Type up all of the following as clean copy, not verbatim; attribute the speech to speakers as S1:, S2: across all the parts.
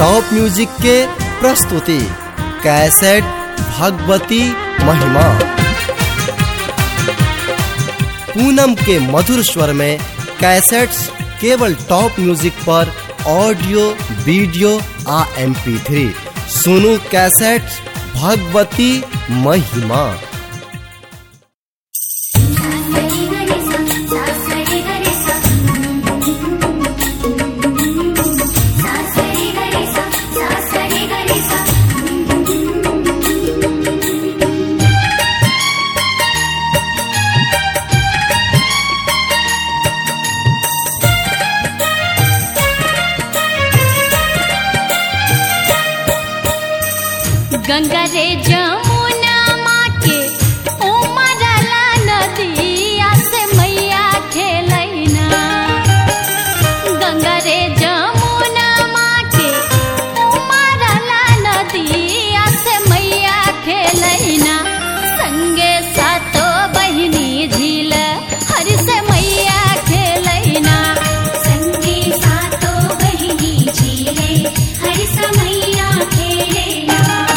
S1: Top music के प्रस्तुति cassette Bhagwati महिमा। पूनम के मधुर स्वर में कैसेट्स केवल टॉप म्यूजिक पर ऑडियो वीडियो आ MP3 सुनो कैसेट्स भगवती महिमा।
S2: गंगा रे जमुना माँ के उमरला नदिया से मैया खेलैना। गंगा रे जमुना माँ के उमरला नदिया से मैया खेलैना। संगे सातो बहिनी झील हरि से मैया खेलैना।
S3: संगे सातो बहिनी झीले हरि से मैया खेलैना।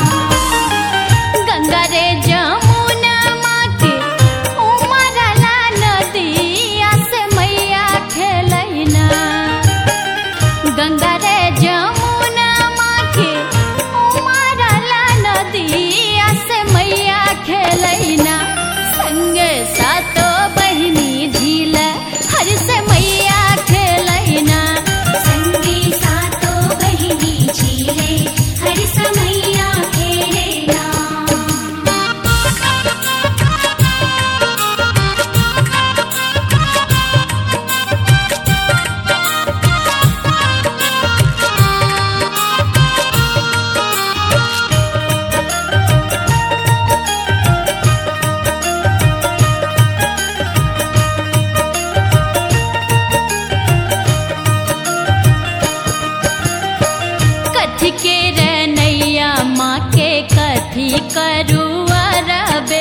S2: गंगा रे जमुना माँ के उमरला नदिया से मैया खेलैना। गंगा रे जमुना माँ के उमरला नदिया से मैया खेलैना। संगे सातो बहिनी झील हरि से मैया खेलैना।
S3: संगे सातो बहिनी झीले हरि से मैया खेलैना।
S2: कथी के रनैया माँ के कथी करुआ रबे।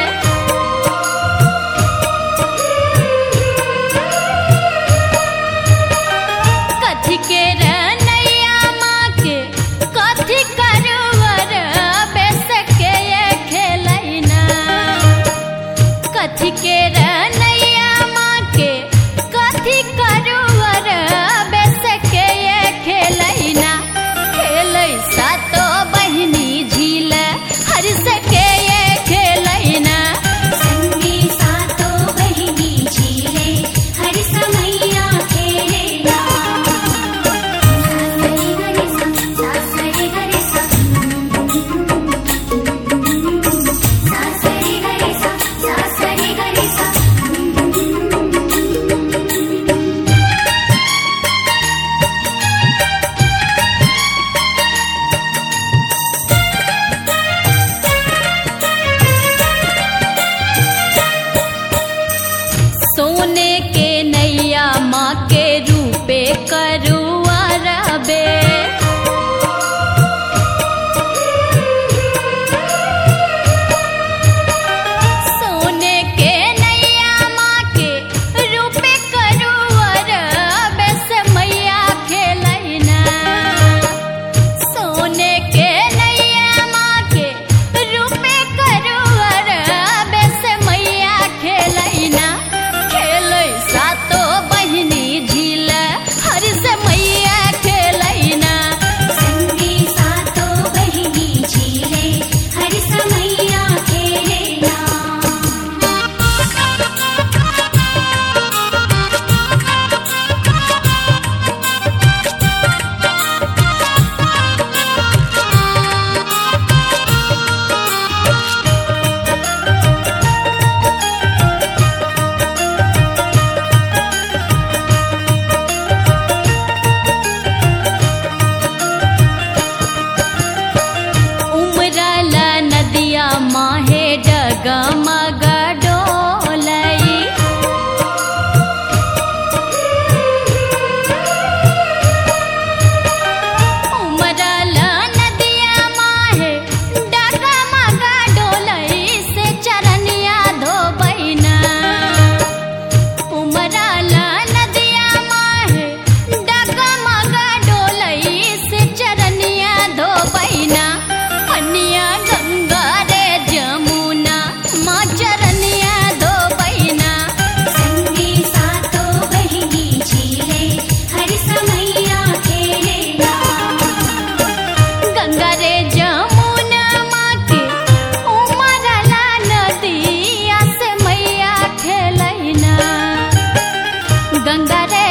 S2: कथी के रनैया माँ के कथी करुआ रबे सके ये खेलैना। कथी के रनैया माँ के कथी करुआ रबे सके ये खेलैना। खेलै सातो बहिनी झील हरि सके ये खेलैना।
S3: संगे सातो बहिनी झीले हरि से मैया खेलैना। सासरे गरे सा सासरे गरे सा सासरे गरे सा।
S2: सोने के नैया माँ के रूपे करुआ रबे। सोने के नैया माँ के रूपे करुआ रबे से मैया खेलैना। सोने के नैया माँ के रूपे करुआ रबे से मैया खेलैना। खेलै सातो बहिनी गंगा रे